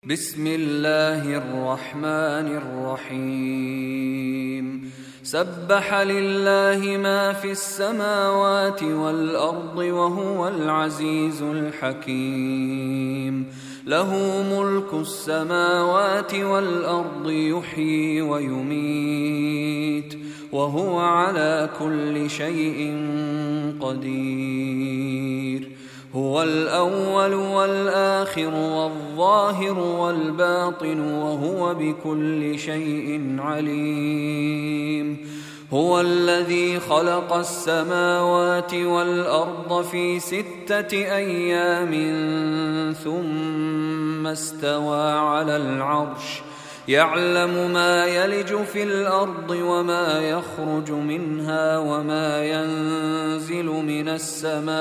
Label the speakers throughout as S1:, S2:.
S1: بسم الله الرحمن الرحيم. سبح لله ما في السماوات والأرض وهو العزيز الحكيم. له ملك السماوات والأرض يحيي ويميت وهو على كل شيء قدير. هو الأول والآخر والظاهر والباطن وهو بكل شيء عليم. هو الذي خلق السماوات والأرض في 6 أيام ثم استوى على العرش يعلم ما يلج في الأرض وما يخرج منها وما ينزل من السماء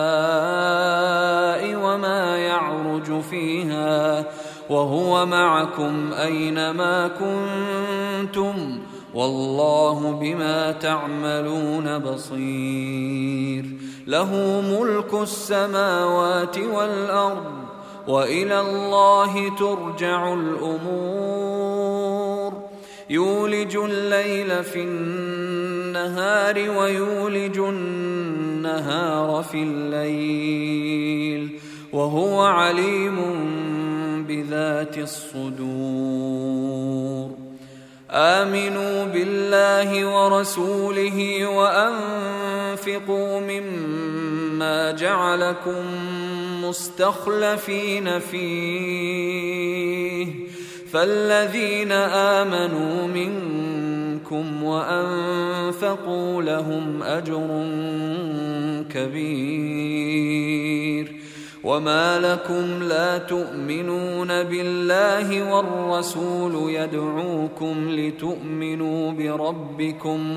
S1: وما يعرج فيها وهو معكم أينما كنتم والله بما تعملون بصير. له ملك السماوات والأرض وإلى الله ترجع الأمور. يولج الليل في النهار ويولج النهار في الليل وهو عليم بذات الصدور. آمنوا بالله ورسوله وأنفقوا مما جعلكم مستخلفين فيه فالذين آمنوا منكم وأنفقوا لهم أجر كبير. وما لكم لا تؤمنون بالله والرسول يدعوكم لتؤمنوا بربكم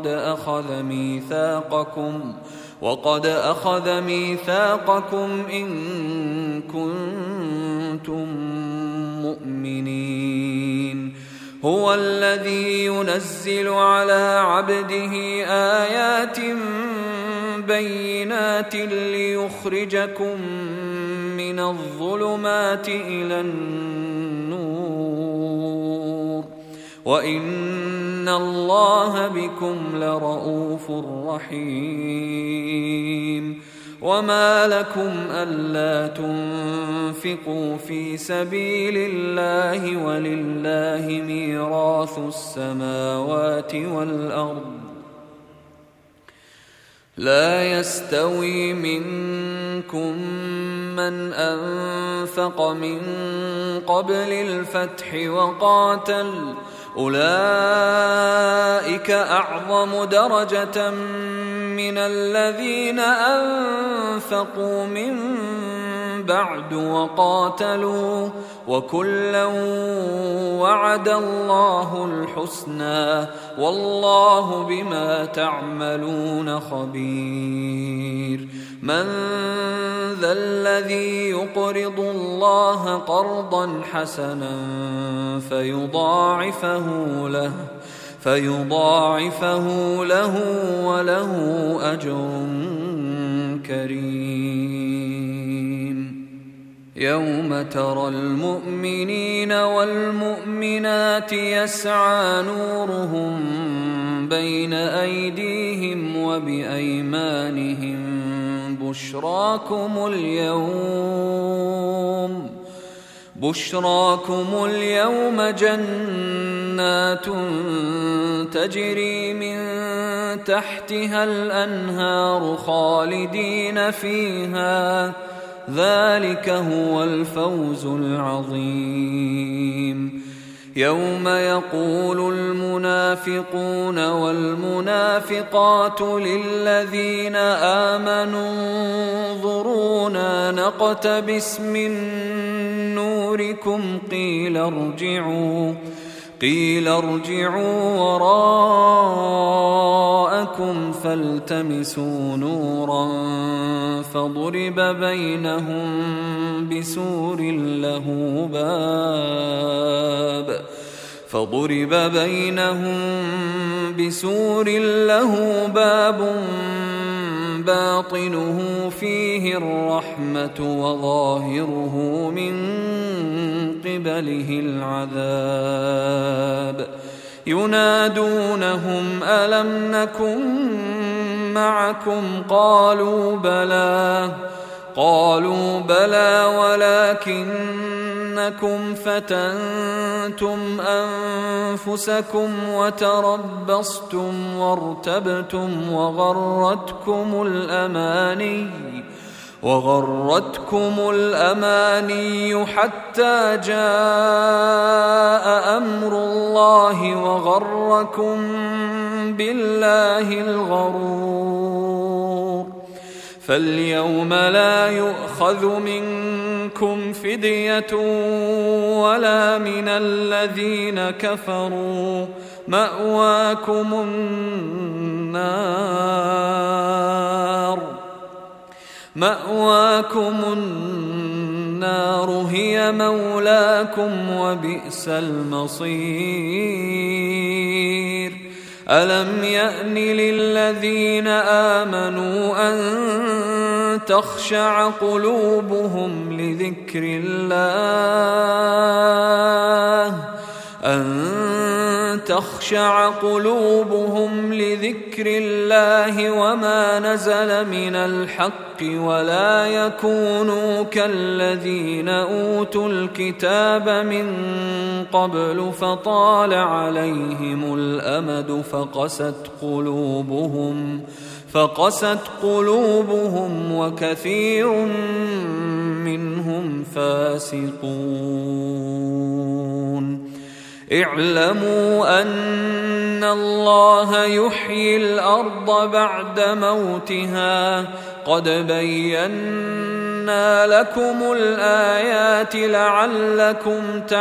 S1: وقد أخذ ميثاقكم إن كنتم مؤمنين. هو الذي ينزل على عبده آيات بينات ليخرجكم من الظلمات إلى النور وإن الله بكم لرؤوف رحيم. وما لكم ألا تنفقوا في سبيل الله ولله ميراث السماوات والأرض. لا يستوي منكم من أنفق من قبل الفتح وقاتل أولئك أعظم درجة من الذين أنفقوا من بعد وقاتلوا وكلا وعد الله الحسنى والله بما تعملون خبير. من ذا الذي يقرض الله قرضا حسنا فيضاعفه له وله أجر كريم. يوم ترى المؤمنين والمؤمنات يسعى نورهم بين أيديهم وبأيمانهم بشراكم اليوم جنات تجري من تحتها الأنهار خالدين فيها ذلك هو الفوز العظيم. يوم يقول المنافقون والمنافقات للذين آمنوا انظرونا نقتبس من نوركم قيل ارجعوا وراءكم فالتمسوا نورا فضرب بينهم بسور له باب باطنه فيه الرحمة وظاهره من قبله العذاب ينادونهم ألم نكن معكم قالوا بلى ولكنكم فتنتم أنفسكم وتربصتم وارتبتم وغرتكم الأماني حتى جاء أمر الله وغركم بالله الغرور فاليوم لا يؤخذ منكم فدية ولا من الذين كفروا مأواكم النار هي مولاكم وبئس المصير ألم يأن للذين آمنوا أن تخشع قلوبهم لذكر الله وما نزل من الحق ولا يكونوا كالذين أوتوا الكتاب من قبل فطال عليهم الأمد فقست قلوبهم وكثير منهم فاسقون اعلموا أن الله يحيي الأرض بعد موتها قد بينا لكم الآيات لعلكم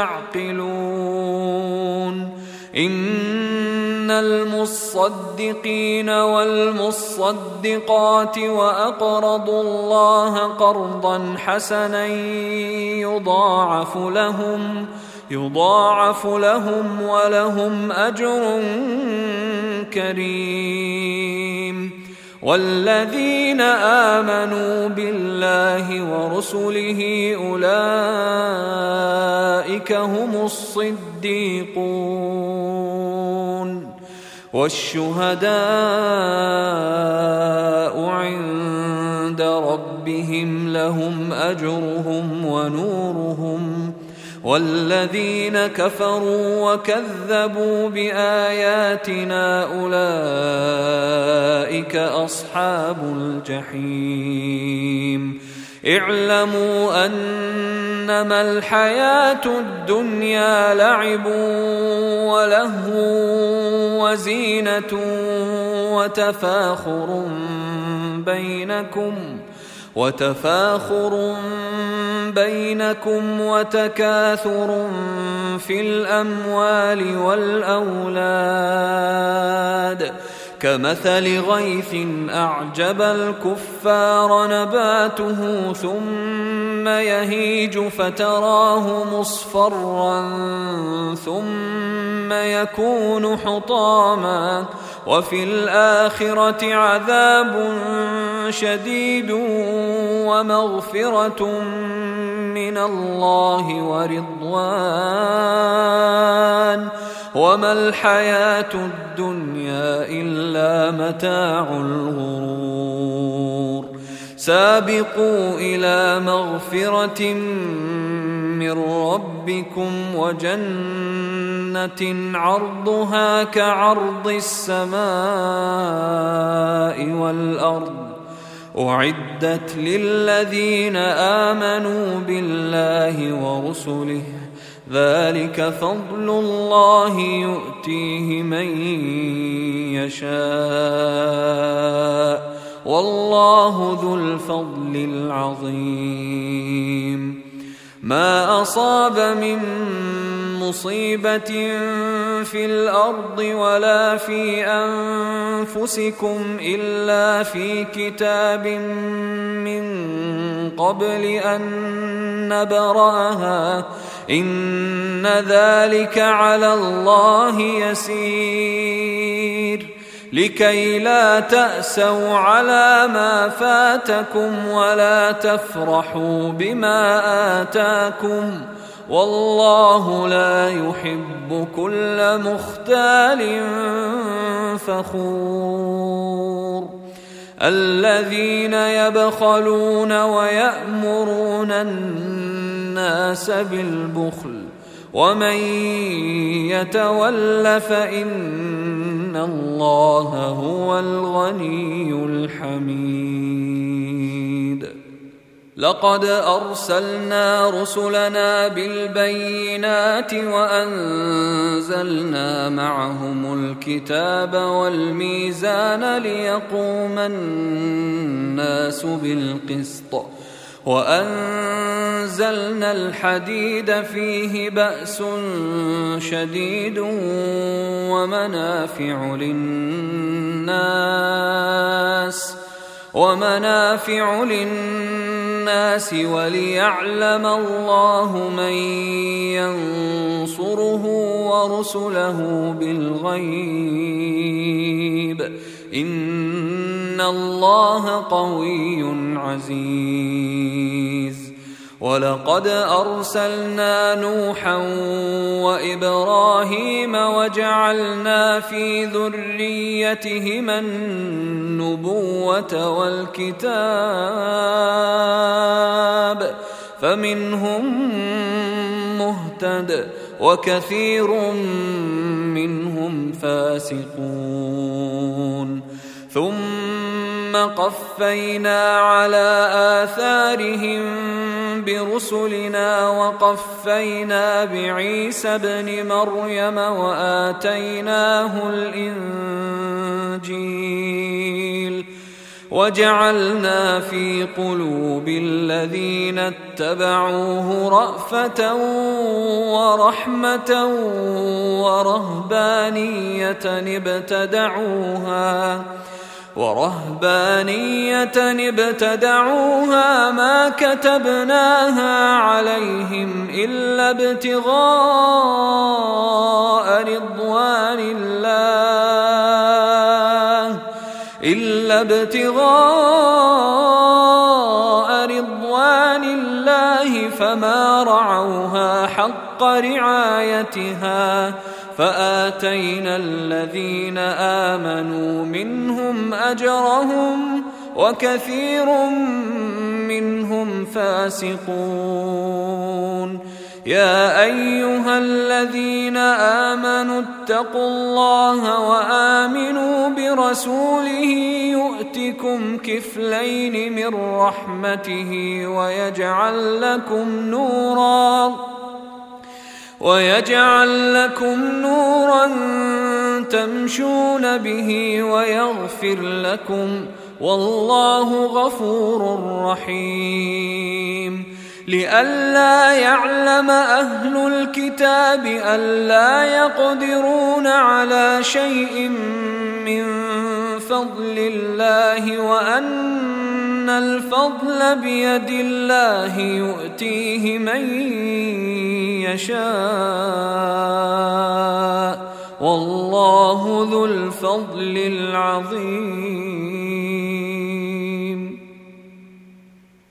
S1: تعقلون إن المصدقين والمصدقات وأقرضوا الله قرضا حسنا يضاعف لهم ولهم أجر كريم والذين آمنوا بالله ورسله أولئك هم الصديقون والشهداء عند ربهم لهم أجرهم ونورهم والذين كفروا وكذبوا بآياتنا أولئك أصحاب الجحيم اعلموا أنما الحياة الدنيا لعب ولهو وزينة وتفاخر بينكم وتكاثر في الأموال والأولاد كمثل غيث أعجب الكفار نباته ثم يهيج فتراه مصفرا ثم يكون حطاما وفي الآخرة عذاب شديد ومغفرة من الله ورضوان وما الحياة الدنيا إلا متاع الغرور سابقوا إلى مغفرة من ربكم وجنة عرضها كعرض السماء والأرض أعدت للذين آمنوا بالله ورسله ذلك فضل الله يؤتيه من يشاء والله ذو الفضل العظيم ما أصاب من مصيبة في الأرض ولا في أنفسكم إلا في كتاب من قبل أن نبرأها إن ذلك على الله يسير لكي لا تأسوا على ما فاتكم ولا تفرحوا بما آتاكم والله لا يحب كل مختال فخور الذين يبخلون ويأمرون الناس بالبخل ومن يتول فإن الله هو الغني الحميد لقد أرسلنا رسلنا بالبينات وأنزلنا معهم الكتاب والميزان ليقوم الناس بالقسط وأنزلنا الحديد فيه بأس شديد ومنافع للناس وليعلم الله من ينصره ورسله بالغيب إن الله قوي عزيز ولقد أرسلنا نوحا وإبراهيم وجعلنا في ذريتهما النبوة والكتاب فمنهم مهتد وكثير منهم فاسقون ثم قفينا على آثارهم برسلنا وقفينا بعيسى ابن مريم وآتيناه الإنجيل وجعلنا في قلوب الذين اتبعوه رأفة ورحمة ورهبانية ابتدعوها ما كتبناها عليهم إلا ابتغاء رضوان الله فما رعوها حق رعايتها فآتينا الذين آمنوا منهم أجرهم وكثير منهم فاسقون يا أيها الذين آمنوا اتقوا الله وآمنوا برسوله يؤتكم كفلين من رحمته ويجعل لكم نورا تمشون به ويغفر لكم والله غفور رحيم لئلا يعلم أهل الكتاب ألا يقدرون على شيء من فضل الله وأن الفضل بيد الله يؤتيه من يشاء والله ذو الفضل العظيم